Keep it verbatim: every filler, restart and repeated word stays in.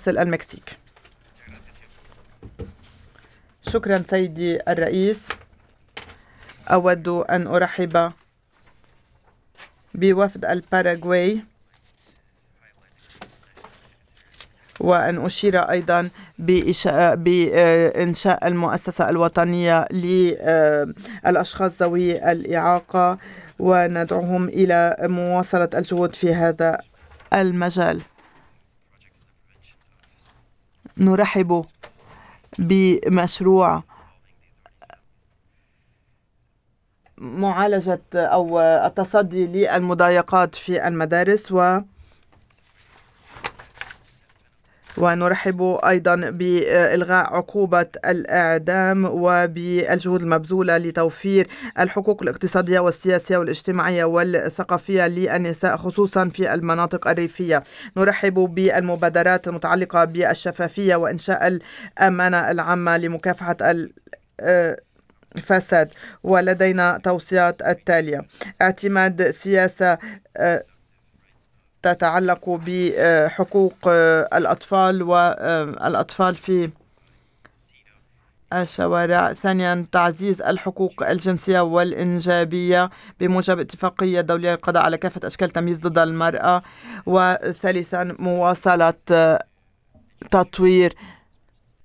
ممثل المكسيك. شكرا سيدي الرئيس. أود أن أرحب بوفد الباراغواي، وأن أشير أيضا بإنشاء المؤسسة الوطنية للأشخاص ذوي الإعاقة، وندعوهم إلى مواصلة الجهود في هذا المجال. نرحب بمشروع معالجة أو التصدي للمضايقات في المدارس، و ونرحب أيضا بإلغاء عقوبة الإعدام وبالجهود المبذولة لتوفير الحقوق الاقتصادية والسياسية والاجتماعية والثقافية للنساء خصوصا في المناطق الريفية. نرحب بالمبادرات المتعلقة بالشفافية وإنشاء الأمانة العامة لمكافحة الفساد، ولدينا توصيات التالية: اعتماد سياسة تتعلق بحقوق الأطفال والأطفال في الشوارع. ثانيا، تعزيز الحقوق الجنسية والإنجابية بموجب اتفاقية دولية للقضاء على كافة أشكال التمييز ضد المرأة. وثالثا، مواصلة تطوير